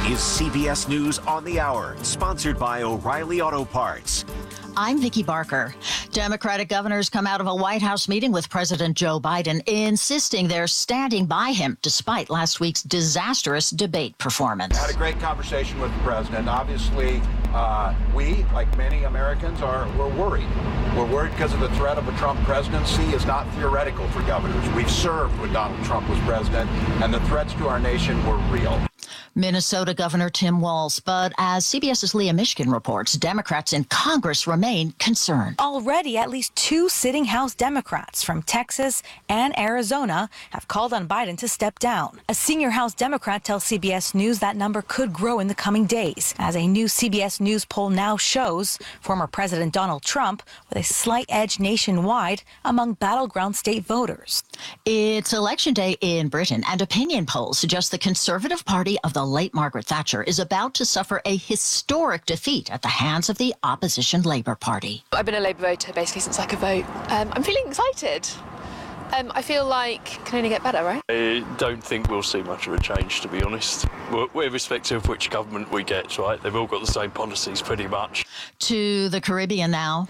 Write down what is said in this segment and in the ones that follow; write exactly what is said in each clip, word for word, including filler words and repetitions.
is C B S News on the Hour, sponsored by O'Reilly Auto Parts. I'm Vicki Barker. Democratic governors come out of a White House meeting with President Joe Biden, insisting they're standing by him despite last week's disastrous debate performance. I had a great conversation with the president. Obviously, uh, we, like many Americans, are we're worried. We're worried because of the threat of a Trump presidency is not theoretical for governors. We've served when Donald Trump was president, and the threats to our nation were real. Minnesota Governor Tim Walz, but as CBS's Leah Mishkin reports, Democrats in Congress remain concerned. Already, at least two sitting House Democrats from Texas and Arizona have called on Biden to step down. A senior House Democrat tells C B S News that number could grow in the coming days, as a new C B S News poll now shows former President Donald Trump with a slight edge nationwide among battleground state voters. It's Election Day in Britain, and opinion polls suggest the Conservative Party of the late Margaret Thatcher is about to suffer a historic defeat at the hands of the opposition Labour Party. I've been a Labour voter basically since I could vote. Um, I'm feeling excited. Um, I feel like it can only get better, right? I don't think we'll see much of a change, to be honest. We're irrespective of which government we get, right? They've all got the same policies pretty much. To the Caribbean now.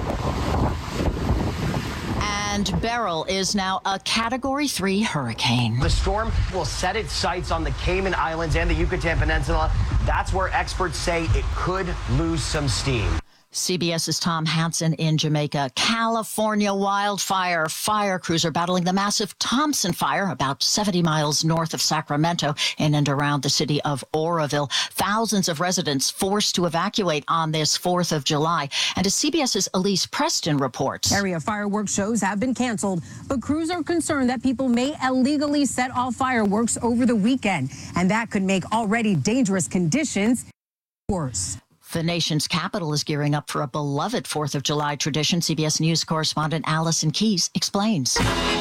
And Beryl is now a Category three hurricane. The storm will set its sights on the Cayman Islands and the Yucatan Peninsula. That's where experts say it could lose some steam. CBS's Tom Hansen in Jamaica. California wildfire. Fire crews are battling the massive Thompson fire about seventy miles north of Sacramento in and around the city of Oroville. Thousands of residents forced to evacuate on this fourth of July. And as CBS's Elise Preston reports, area fireworks shows have been canceled, but crews are concerned that people may illegally set off fireworks over the weekend, and that could make already dangerous conditions worse. The nation's capital is gearing up for a beloved fourth of July tradition. C B S News correspondent Allison Keyes explains.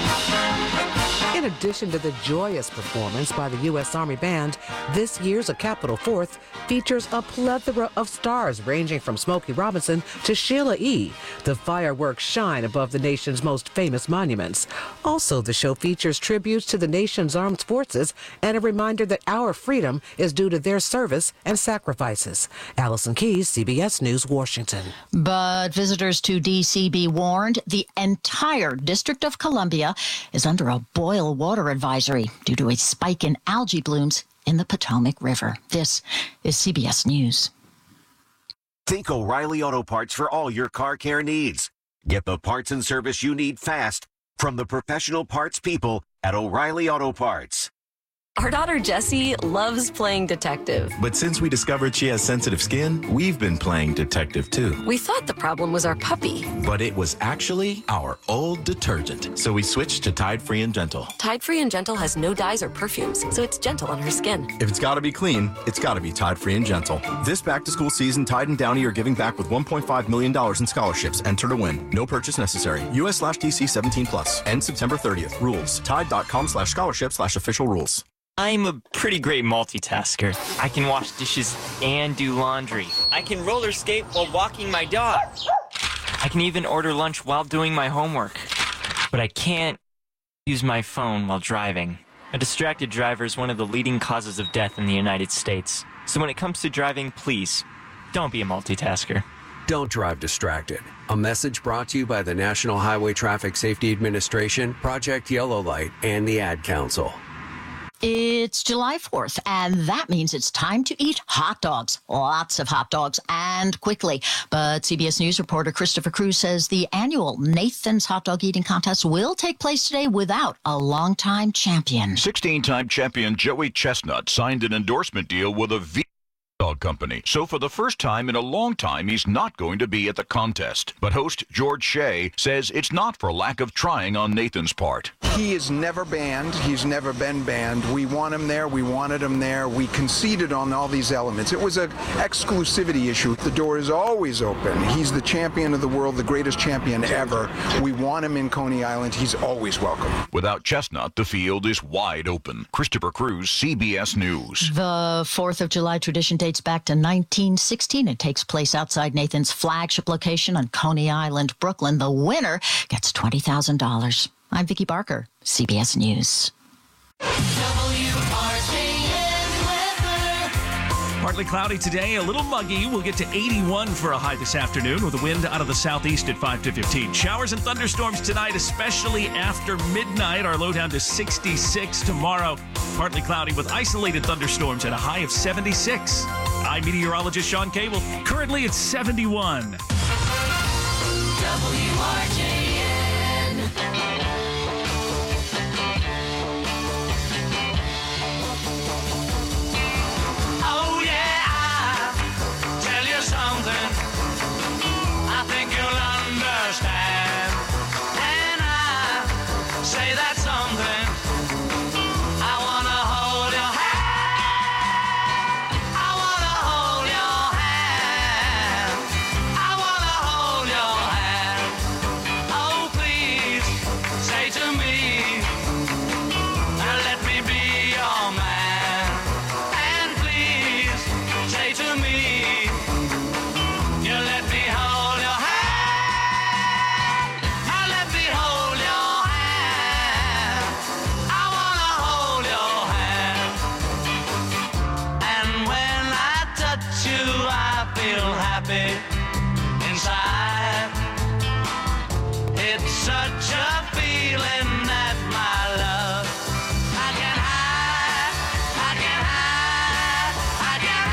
In addition to the joyous performance by the U S Army Band, this year's A Capitol Fourth features a plethora of stars ranging from Smokey Robinson to Sheila E. The fireworks shine above the nation's most famous monuments. Also, the show features tributes to the nation's armed forces and a reminder that our freedom is due to their service and sacrifices. Allison Keyes, C B S News, Washington. But visitors to D C be warned the entire District of Columbia is under a boil water advisory due to a spike in algae blooms in the Potomac River. This is C B S News. Think O'Reilly Auto Parts for all your car care needs. Get the parts and service you need fast from the professional parts people at O'Reilly Auto Parts. Our daughter Jessie loves playing detective. But since we discovered she has sensitive skin, we've been playing detective too. We thought the problem was our puppy. But it was actually our old detergent. So we switched to Tide Free and Gentle. Tide Free and Gentle has no dyes or perfumes, so it's gentle on her skin. If it's gotta be clean, it's gotta be Tide Free and Gentle. This back-to-school season, Tide and Downy are giving back with one point five million dollars in scholarships. Enter to win. No purchase necessary. U S slash D C seventeen plus. End September thirtieth. Rules. Tide.com slash scholarship slash official rules. I'm a pretty great multitasker. I can wash dishes and do laundry. I can roller skate while walking my dog. I can even order lunch while doing my homework. But I can't use my phone while driving. A distracted driver is one of the leading causes of death in the United States. So when it comes to driving, please, don't be a multitasker. Don't drive distracted. A message brought to you by the National Highway Traffic Safety Administration, Project Yellow Light, and the Ad Council. It's July fourth, and that means it's time to eat hot dogs. Lots of hot dogs, and quickly. But C B S News reporter Christopher Cruz says the annual Nathan's Hot Dog Eating Contest will take place today without a longtime champion. sixteen-time champion Joey Chestnut signed an endorsement deal with a V dog company. So for the first time in a long time, he's not going to be at the contest. But host George Shea says it's not for lack of trying on Nathan's part. He is never banned. He's never been banned. We want him there. We wanted him there. We conceded on all these elements. It was an exclusivity issue. The door is always open. He's the champion of the world, the greatest champion ever. We want him in Coney Island. He's always welcome. Without Chestnut, the field is wide open. Christopher Cruz, C B S News. The fourth of July tradition dates back to nineteen sixteen. It takes place outside Nathan's flagship location on Coney Island, Brooklyn. The winner gets twenty thousand dollars. I'm Vicki Barker, C B S News. W R K N weather. Partly cloudy today, a little muggy. We'll get to eighty-one for a high this afternoon with a wind out of the southeast at five to fifteen. Showers and thunderstorms tonight, especially after midnight. Our low down to sixty-six tomorrow. Partly cloudy with isolated thunderstorms at a high of seventy-six. I'm meteorologist Sean Cable. Currently it's seventy-one. W R J N. Oh yeah, I'll tell you something I think you'll understand when I say that something. I wanna hold your hand. I wanna hold your hand. I wanna hold your hand. Oh please say to me, let me be your man. And please say to me, you let me hold your hand. I let me hold your hand. I wanna hold your hand. And when I touch you, I feel happy inside. It's such a feeling that my love I can hide, I can hide, I can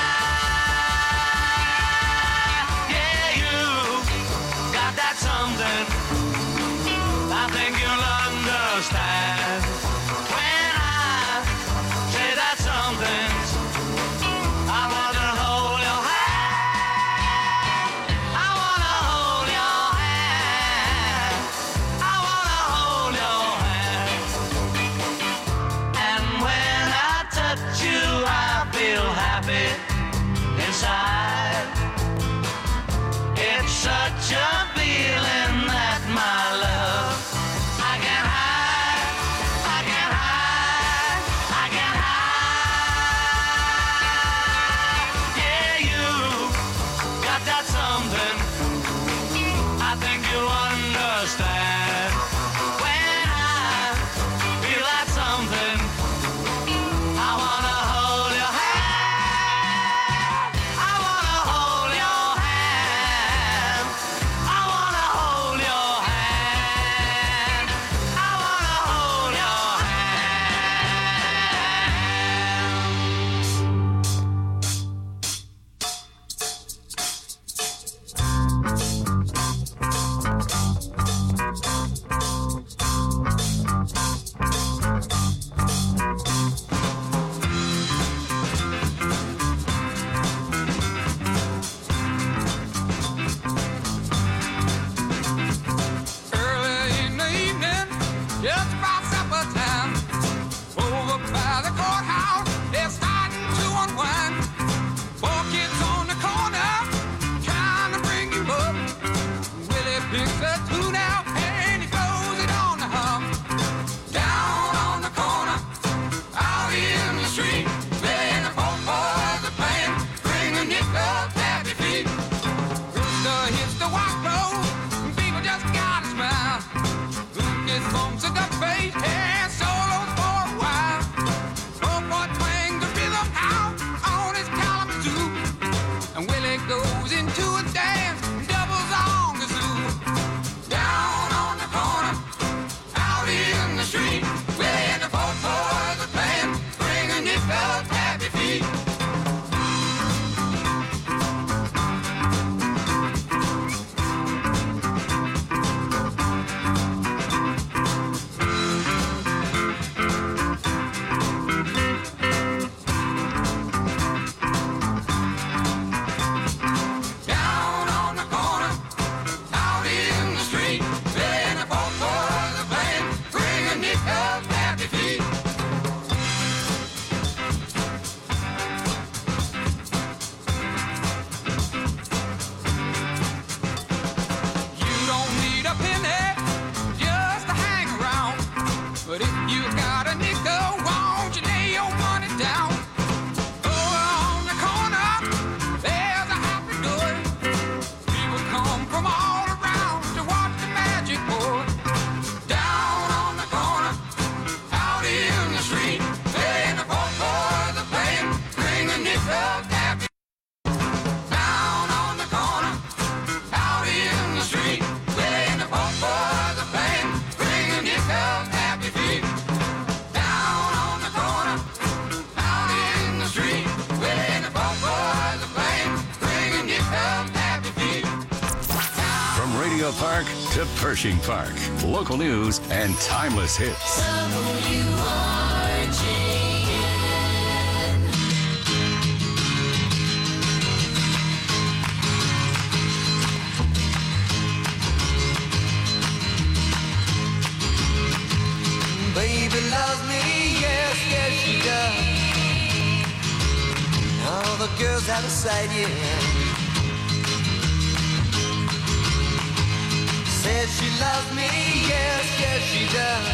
hide. Yeah, you got that something I think you'll understand when I say that something. I wanna hold your hand. I wanna hold your hand. I wanna hold your hand. And when I touch you, I feel happy inside. It's such a feeling that my love I can hide, I can hide, I can hide. Yeah, you got that something I think you understand when I feel that something. I wanna hold your hand. I wanna to Pershing Park. Local news and timeless hits. W R G N. Baby loves me, yes, yes she does. All the girls out of sight, yeah. Says she loves me, yes, yes she does.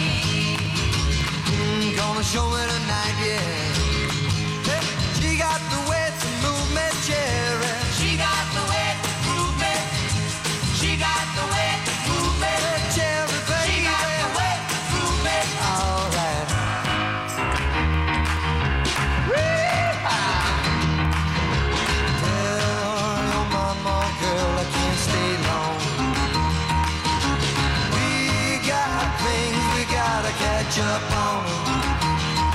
Mm, gonna show me tonight, yeah. Hey, she got the way to move me, cherry. She got the way to move me. She got the way to move me, cherry, baby. She got the way to move me. All right. Wee-ha. Tell your mama, girl, I can't stay long. We got things we gotta catch up on.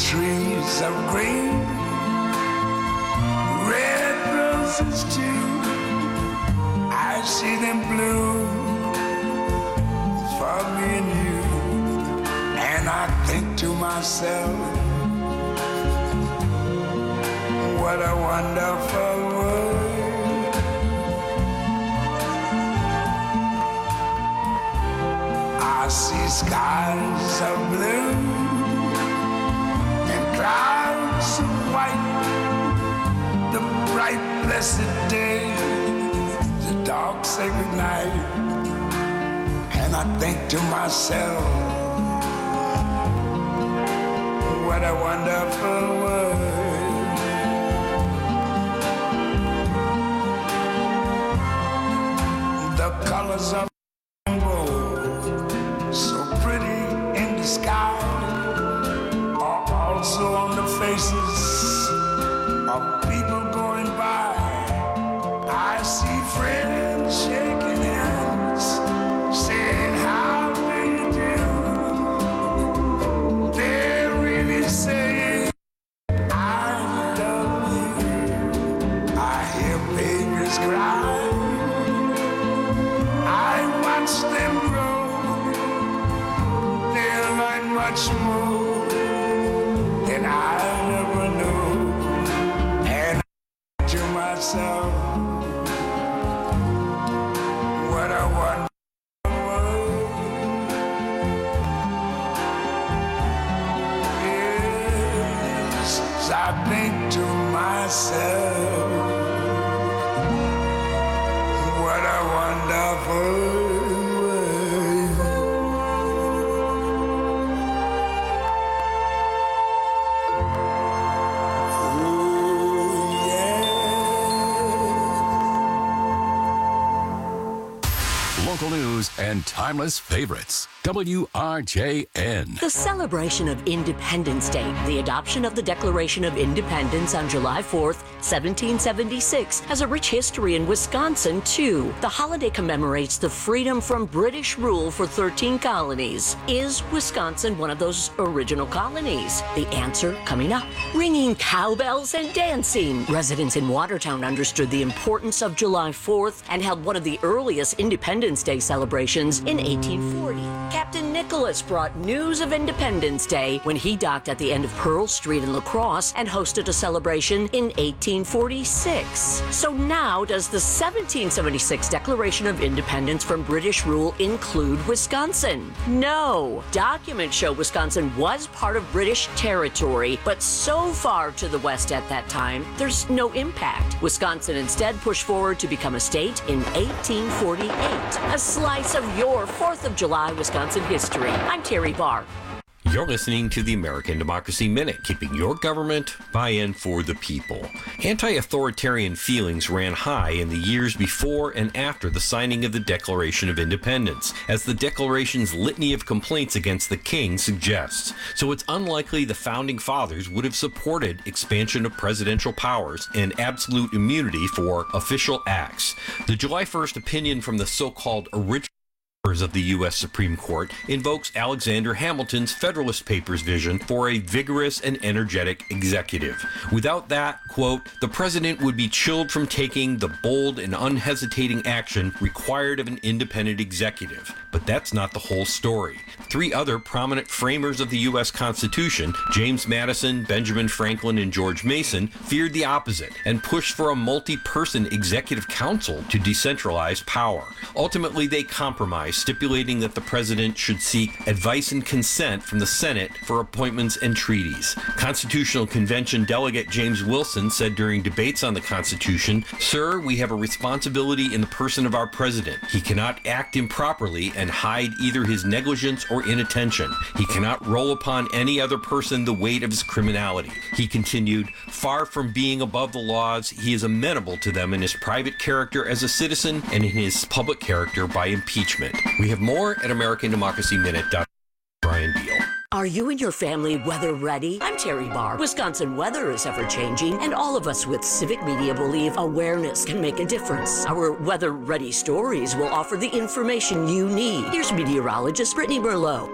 trees of green, red roses too. I see them bloom for me and you, and I think to myself, what a wonderful world. I see skies of blue and clouds of white, the bright blessed day, the dark sacred night, and I think to myself, what a wonderful world. The colors of rainbow, so pretty in the sky, are also on the faces of people going by. I see friends shaking hands, saying how do you do. They're really saying I love you. I hear babies cry, I watch them grow. They learn much more than I ever knew. And I to myself, what a wonderful world. Yes, I think to myself, what a wonderful world. Oh, yeah. Local news and timeless favorites. W R J N. The celebration of Independence Day, the adoption of the Declaration of Independence on July fourth, seventeen seventy-six, has a rich history in Wisconsin, too. The holiday commemorates the freedom from British rule for thirteen colonies. Is Wisconsin one of those original colonies? The answer coming up. Ringing cowbells and dancing. Residents in Watertown understood the importance of July fourth and held one of the earliest Independence Day celebrations in eighteen forty. Captain Nicholas brought news of Independence Day when he docked at the end of Pearl Street in La Crosse and hosted a celebration in eighteen forty-six. So now, does the seventeen seventy-six Declaration of Independence from British rule include Wisconsin? No. Documents show Wisconsin was part of British territory, but so far to the west at that time, there's no impact. Wisconsin instead pushed forward to become a state in eighteen forty-eight. A slice of your fourth of July Wisconsin history. I'm Terry Barr. You're listening to the American Democracy Minute, keeping your government by and for the people. Anti-authoritarian feelings ran high in the years before and after the signing of the Declaration of Independence, as the Declaration's litany of complaints against the king suggests. So it's unlikely the Founding Fathers would have supported expansion of presidential powers and absolute immunity for official acts. The July first opinion from the so-called original of the U S Supreme Court invokes Alexander Hamilton's Federalist Papers vision for a vigorous and energetic executive. Without that, quote, the president would be chilled from taking the bold and unhesitating action required of an independent executive. But that's not the whole story. Three other prominent framers of the U S Constitution, James Madison, Benjamin Franklin, and George Mason, feared the opposite and pushed for a multi-person executive council to decentralize power. Ultimately, they compromised, stipulating that the president should seek advice and consent from the Senate for appointments and treaties. Constitutional Convention delegate James Wilson said during debates on the Constitution, "Sir, we have a responsibility in the person of our president. He cannot act improperly and hide either his negligence or inattention. He cannot roll upon any other person the weight of his criminality." He continued, "Far from being above the laws, he is amenable to them in his private character as a citizen and in his public character by impeachment." We have more at American Democracy Minute. Brian Beal. Are you and your family weather ready? I'm Terry Barr. Wisconsin weather is ever changing, and all of us with civic media believe awareness can make a difference. Our weather ready stories will offer the information you need. Here's meteorologist Brittany Merlot.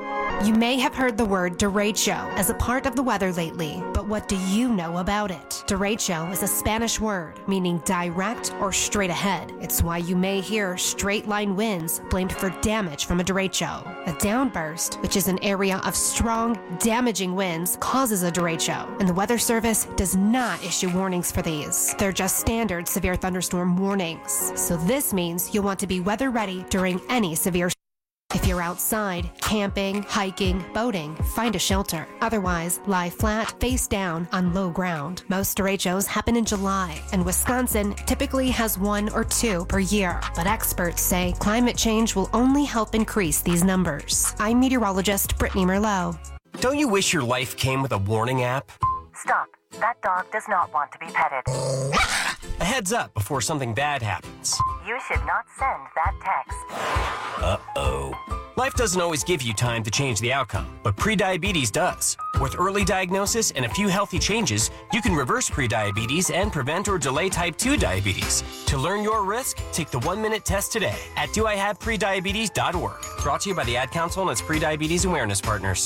You may have heard the word derecho as a part of the weather lately, but what do you know about it? Derecho is a Spanish word meaning direct or straight ahead. It's why you may hear straight line winds blamed for damage from a derecho. A downburst, which is an area of strong, damaging winds, causes a derecho, and the Weather Service does not issue warnings for these. They're just standard severe thunderstorm warnings. So this means you'll want to be weather ready during any severe storm. If you're outside, camping, hiking, boating, find a shelter. Otherwise, lie flat, face down, on low ground. Most derechos happen in July, and Wisconsin typically has one or two per year. But experts say climate change will only help increase these numbers. I'm meteorologist Brittany Merlot. Don't you wish your life came with a warning app? Stop. That dog does not want to be petted. A heads up before something bad happens. You should not send that text. Uh-oh. Life doesn't always give you time to change the outcome, but prediabetes does. With early diagnosis and a few healthy changes, you can reverse prediabetes and prevent or delay type two diabetes. To learn your risk, take the one-minute test today at do I have prediabetes dot org. Brought to you by the Ad Council and its prediabetes awareness partners.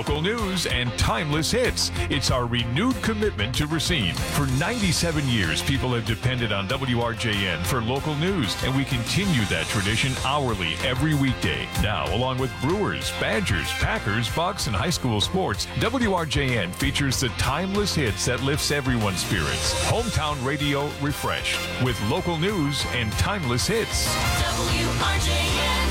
Local news and timeless hits. It's our renewed commitment to Racine. For ninety-seven years, people have depended on W R J N for local news, and we continue that tradition hourly every weekday. Now, along with Brewers, Badgers, Packers, Bucks, and high school sports, W R J N features the timeless hits that lifts everyone's spirits. Hometown radio refreshed with local news and timeless hits. W R J N.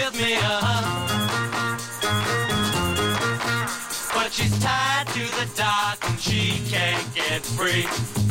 give me a hug. But she's tied to the dock and she can't get free.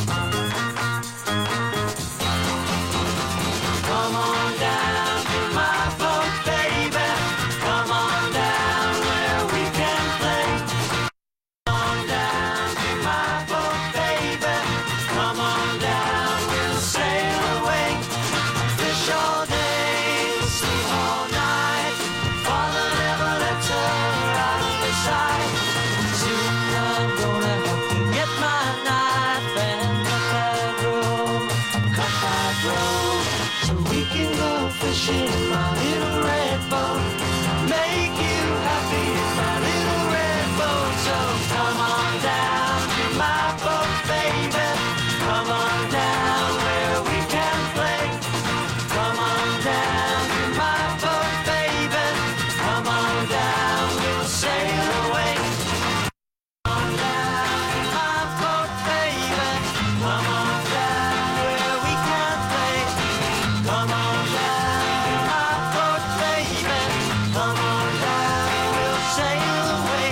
Come on down to my boat, baby. Come on down where we can play. Come on down to my boat, baby. Come on down, we'll sail away. Fish all day, sleep all night. Father never lets her out of his sight. Soon I'm gonna have to get my knife and cut that rope, cut that rope, so we can go fishing in my little red boat. Make you happy in my little red boat. So come on down to my boat, baby. Come on down where we can play. Come on down to my boat, baby. Come on down, we'll sail away. Come on down to my boat, baby. Come on down where we can play. Come on down to my boat, baby. Come on down, we'll sail away.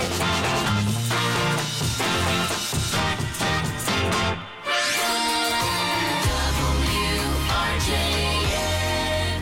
W R J N.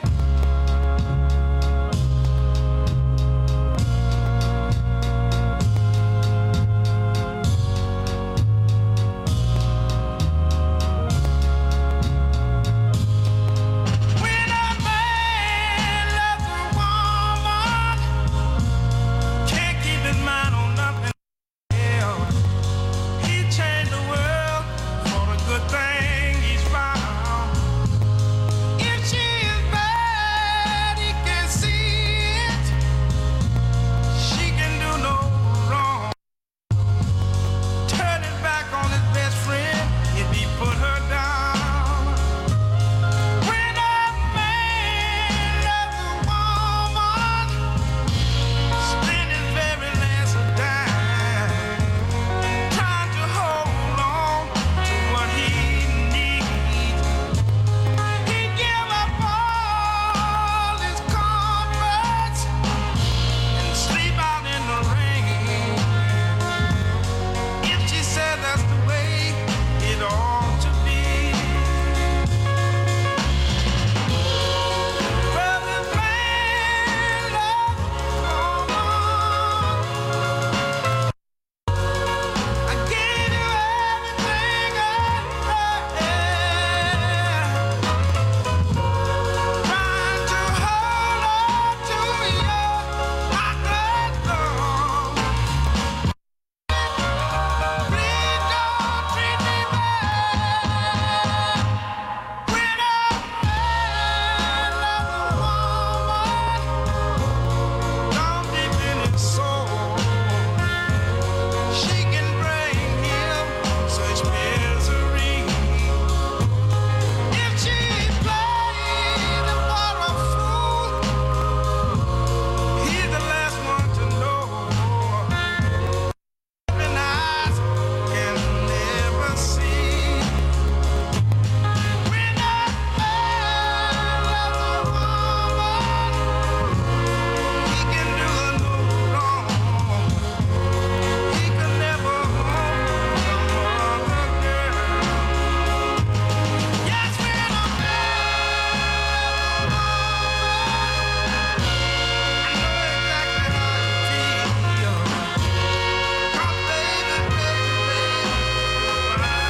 When a man loves a woman, can't keep his mind on nothing else. He changed the world for the good thing he's found. If she is bad, he can see it. She can do no wrong. Turning back on his best friend if he put her down. When a man loves a woman, spend his very last dime, trying to hold on to what he needs. He give up all his comforts and sleep out in the rain. If she said that's the way it ought to be. Well, this man loves a woman. I gave you everything I had. Trying to hold on to you, I let go. Please don't treat me bad. When a man loves a woman, down deep in his soul, she can bring him such misery. If she plays him for a fool, he's the last one to know. Open eyes can never see. When a man loves a woman, he can do her no wrong. He can never harm another girl. Yes, when a man loves a woman, I know exactly how you feel. 'Cause baby, baby, baby, when a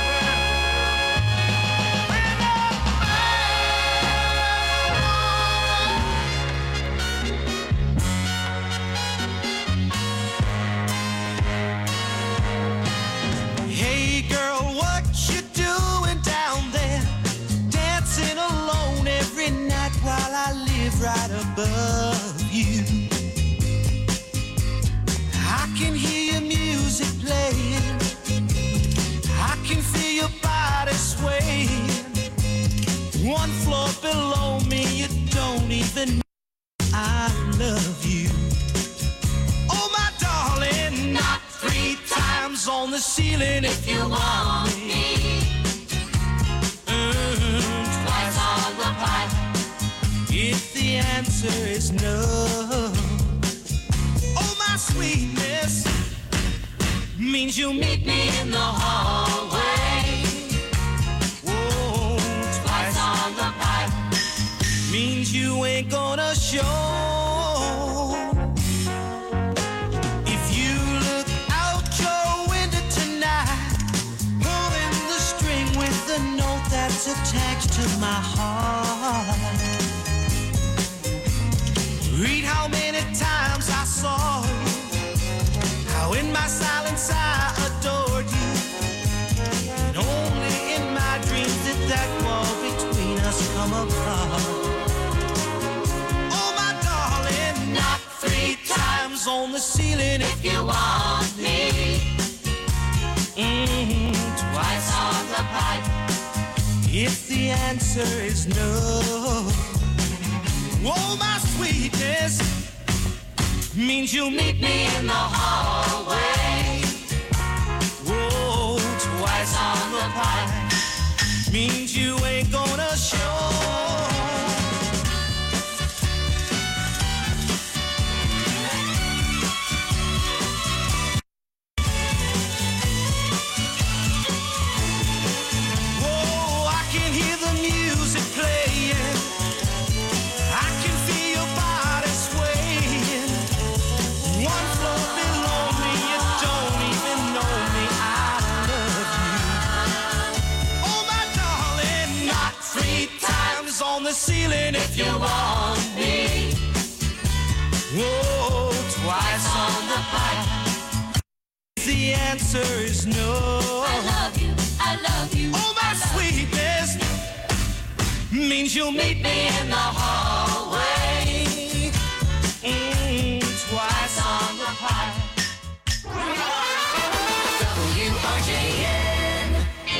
Hey girl, what you doing down there? Dancing alone every night while I live right above you. I can hear your music playing. I can feel your body swaying. One floor below me, you don't even know I love you. Oh my darling, not three times on the ceiling if you want me. Mm, twice on the pipe if the answer answer is no. Oh, my sweetness means you'll meet me in the hallway. Whoa, twice on the pipe means you ain't gonna show. If you look out your window tonight, pulling the string with the note that's attached to my heart. Read how many times I saw you, how in my silence I adored you, and only in my dreams did that wall between us come apart. Oh, my darling, knock three times on the ceiling if you want me. Mm-hmm, twice on the pipe if the answer is no. Oh, my sweetness means you'll meet me in the hallway. Whoa, twice on the pipe means you ain't gonna show. Whoa, I can hear the music playing. I can feel your body swaying. One floor below me, you don't even know me. I love you. Oh, my darling, knock three times on the ceiling if you want me. Whoa, twice on the pipe. The answer is no. I love you, I love you. Oh, my sweetness means you'll meet me in the hallway. Mm, twice on the pipe. W R J N.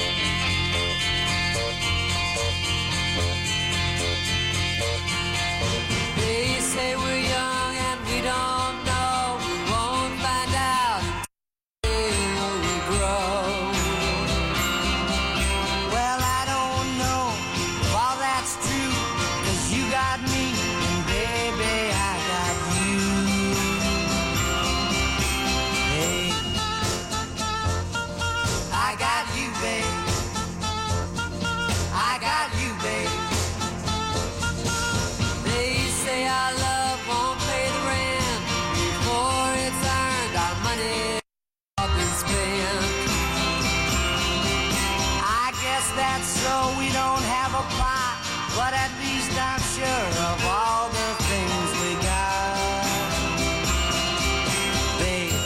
They say we're young and we don't know. We won't find out until we grow. Well, I don't know if all that's true, 'cause you got me, and baby, I got you. Hey, I got you, babe. I got you, babe. They say our love won't pay the rent before it's earned. Our money all been spent. I guess that's so we don't have a plot, but at least I'm sure of all the things we got. Babe,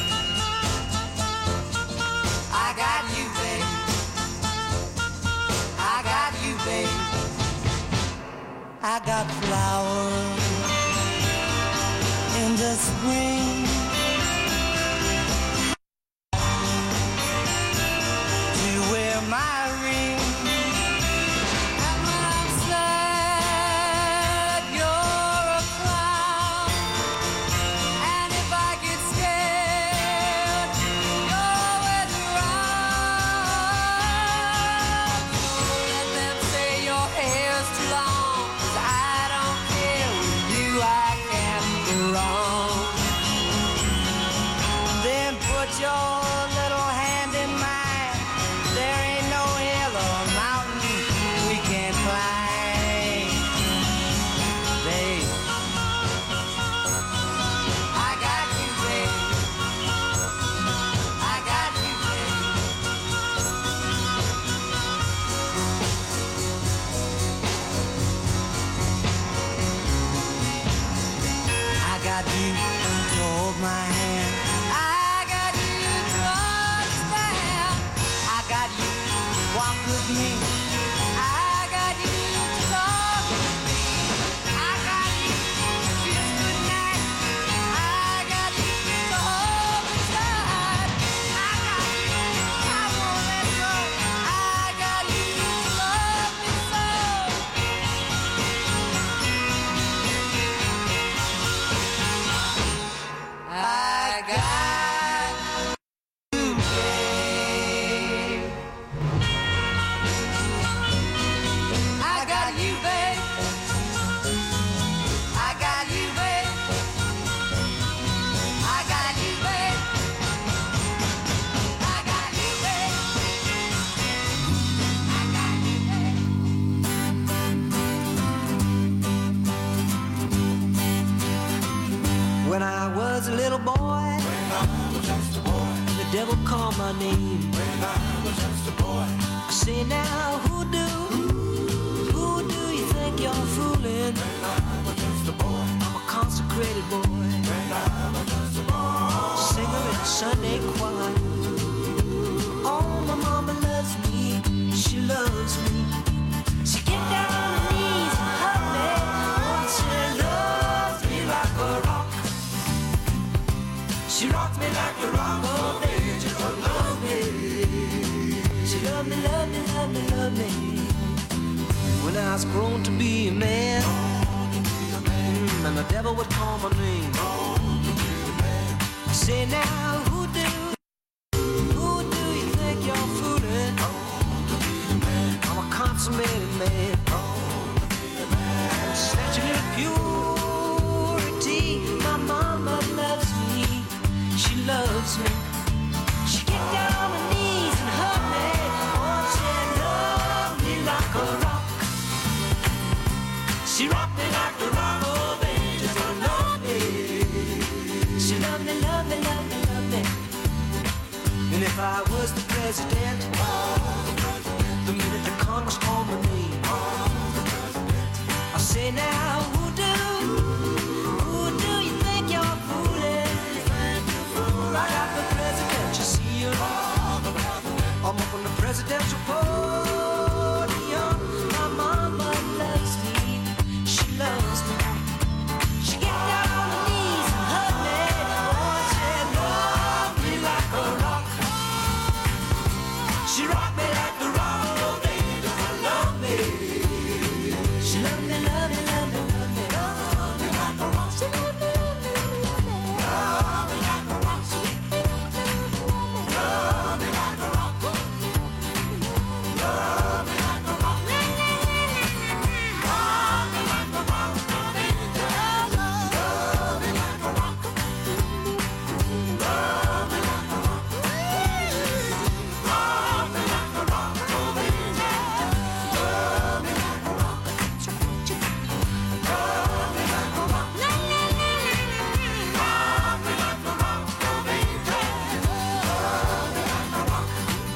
I got you, babe. I got you, babe. I got flowers in the spring. To wear my ring. And when I'm sad, you're a clown. And if I get scared, you're always around. So let them say your hair's too long, 'cause I don't care. With you I can't go wrong. Then put your little hand in mine. There ain't no hill or mountain we can't climb. Babe, I got you, babe. I got you, babe. I got you to hold my hand. I got you to understand. I got you to walk with me. I got you to talk with me. I got you to kiss goodnight. I got you to hold me tight. I got you, I won't let go. I got you to love me so. I got you, babe. When I was a little boy, when I was just a boy, the devil called my name. When I was just a boy, I say now, who do, who do you think you're fooling? When I was just a boy, I'm a consecrated boy. When I was just a boy, singer in Sunday choir. Oh, my mama loves me, she loves me. She get down on her knees and hug me. Oh, she loves me like a rock. She rocks me like a rock, oh baby, just love me. She love me, love me, love me, love me. When I was grown to be a man, mm, and the devil would call my name. I say now, who do, who do you think you're fooling? I'm a consummated man. Snatching in purity, my mama loves me. She loves me. She get down on her knees and hug me. Oh, she loves me like a rock. She rocked me like a rock, oh baby, just to love me. She loved me, love me, love me, love me. And if I was the president, the minute the Congress called my name, I say now, who do, who do you think you're fooling? Right after the president, you see you. I'm up on the presidential podium. My mama loves me, she loves me. She get down on her knees and hug me. Oh, she loves me like a rock. She rocked me like a rock, oh baby, just love me. She loved me, love me, love me, love me, love me like a rock. She loved me, love me, love me, love me like a rock. Love me like a rock. Love me like a rock. Love me like a rock, oh baby, just love me like a rock. Love me like a rock. Love me like a rock, oh baby, just love me like a rock. Love me like a rock. Love me like a rock, oh baby, just love me like a rock.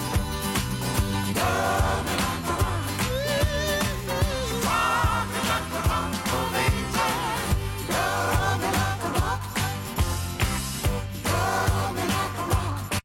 Love me like a rock. Love me like a rock, oh baby, just love me like a rock. Love me like a rock.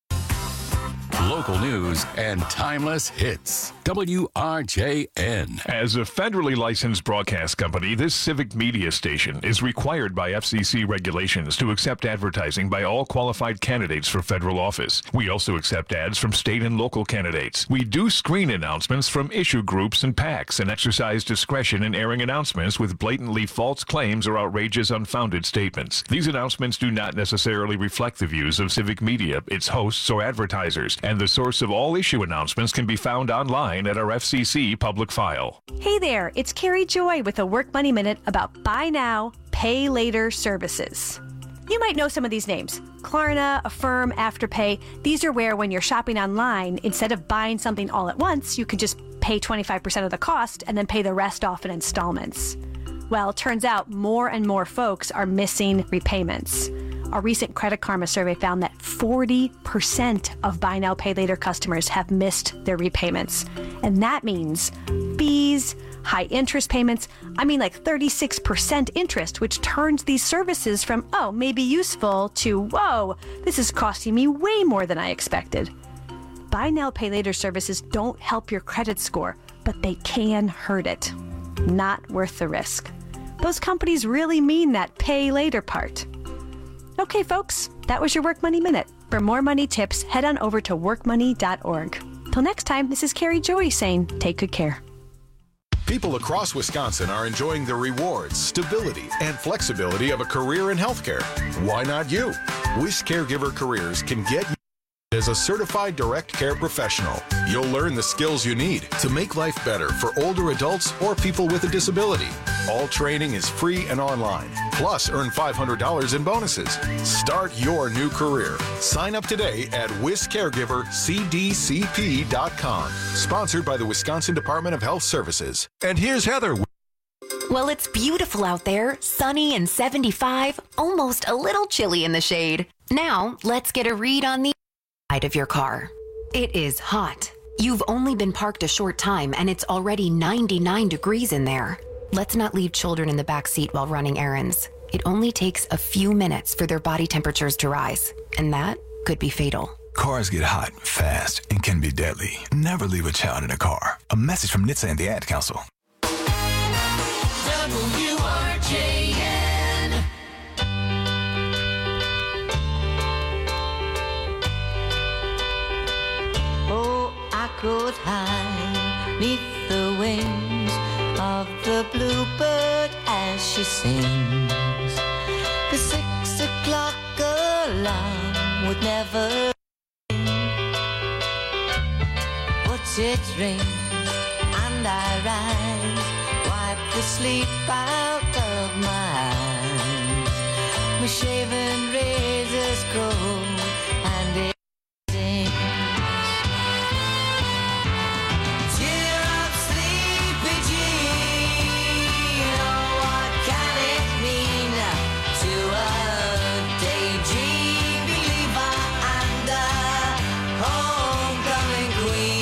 Local news and timeless hits. W R J N. As a federally licensed broadcast company, this civic media station is required by F C C regulations to accept advertising by all qualified candidates for federal office. We also accept ads from state and local candidates. We do screen announcements from issue groups and PACs and exercise discretion in airing announcements with blatantly false claims or outrageous, unfounded statements. These announcements do not necessarily reflect the views of civic media, its hosts, or advertisers, and the source of all issue announcements can be found online at our F C C public file. Hey there, it's Carrie Joy with a Work Money Minute about buy now, pay later services. You might know some of these names. Klarna, Affirm, Afterpay. These are where when you're shopping online, instead of buying something all at once, you can just pay twenty-five percent of the cost and then pay the rest off in installments. Well, it turns out more and more folks are missing repayments. A recent Credit Karma survey found that forty percent of buy now, pay later customers have missed their repayments. And that means fees, high interest payments, I mean like thirty-six percent interest, which turns these services from, oh, maybe useful to, whoa, this is costing me way more than I expected. Buy now, pay later services don't help your credit score, but they can hurt it. Not worth the risk. Those companies really mean that pay later part. Okay, folks, that was your Work Money Minute. For more money tips, head on over to work money dot org. Till next time, this is Carrie Joy saying, take good care. People across Wisconsin are enjoying the rewards, stability, and flexibility of a career in healthcare. Why not you? Wish Caregiver Careers can get you as a certified direct care professional. You'll learn the skills you need to make life better for older adults or people with a disability. All training is free and online. Plus, earn five hundred dollars in bonuses. Start your new career. Sign up today at wis caregiver c d c p dot com. Sponsored by the Wisconsin Department of Health Services. And here's Heather. Well, it's beautiful out there, sunny and seventy-five, almost a little chilly in the shade. Now, let's get a read on the side of your car. It is hot. You've only been parked a short time and it's already ninety-nine degrees in there. Let's not leave children in the back seat while running errands. It only takes a few minutes for their body temperatures to rise, and that could be fatal. Cars get hot fast and can be deadly. Never leave a child in a car. A message from N H T S A and the Ad Council. W R J N. Oh, I could hide neath the wings of the bluebird as she sings. The six o'clock alarm would never ring, but it rings and I rise, wipe the sleep out of my eyes. My shaven razor's cold and it stings. Cheer up, sleepy Jean. Oh, what can it mean to a daydream believer and a homecoming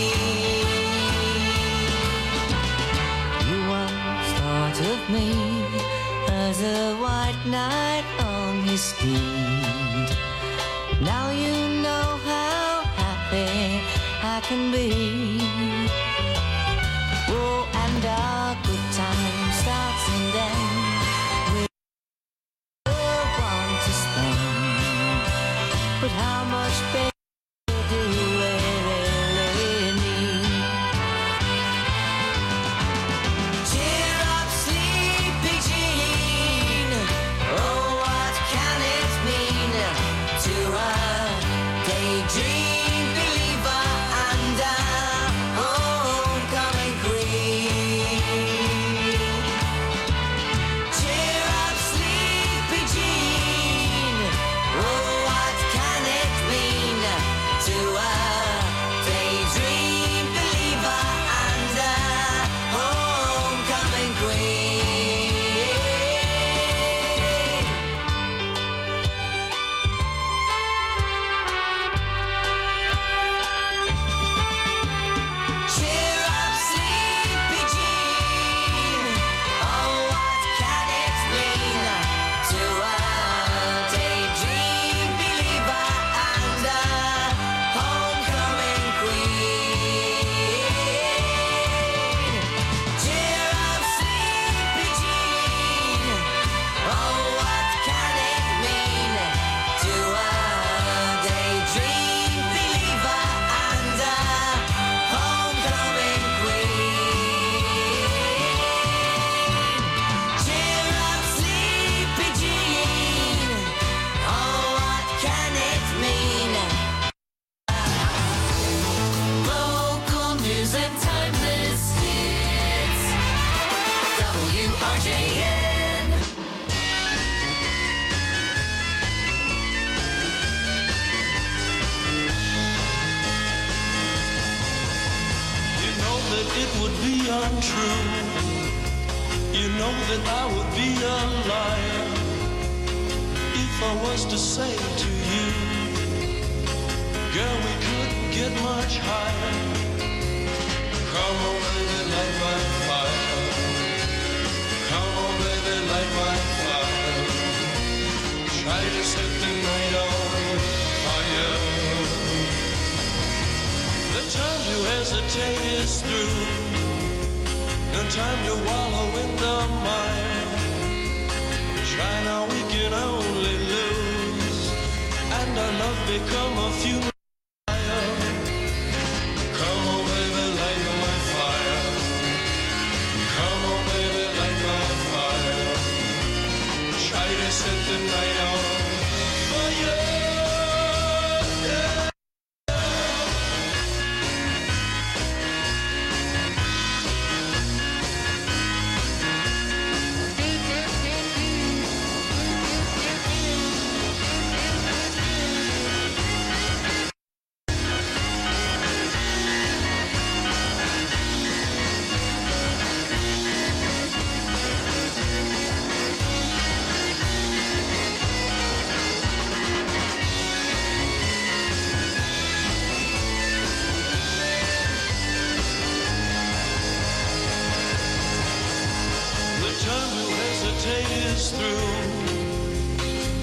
queen? You once thought of me as a white knight on his steed. Now you know how happy I can be. Oh, and our good time starts and ends with the one to spend. But how much better do we really need? Cheer up, sleepy Jean. Oh, what can it mean to a daydream believer and a homecoming queen? Cheer up, sleepy Jean. Oh, what can it mean to a daydream believer and a homecoming queen? Cheer up, sleepy Jean. Oh, what can it mean to a daydream believer and a homecoming queen? Cheer up, sleepy Jean. Oh, what can it mean to a daydream believer and a homecoming queen? Cheer up, sleepy Jean. Oh, what can it mean? Local news and timeless hits. W R J N. You know that it would be untrue. You know that I would be a liar if I was to say to you, girl, we couldn't get much higher. Come on, baby, light my fire. Come on, baby, light my fire. Try to set the night on fire. The time to hesitate is through. No time to wallow in the mire. Try now, we can only lose, and our love become a funeral pyre. Come on, baby, light my fire. Come on, baby, light my fire. Try to set the night on fire.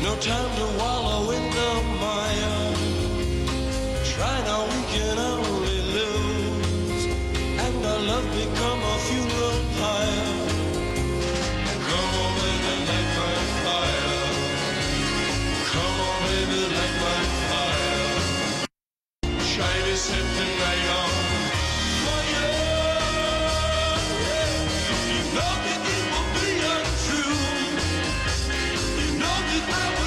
No time to wallow in the mire. Try now, we can only lose. And our love become a funeral pyre. Come on, baby, light my fire. Come on, baby, light my fire. Shiny set the night on fire. You know that it will be untrue. You know that I will.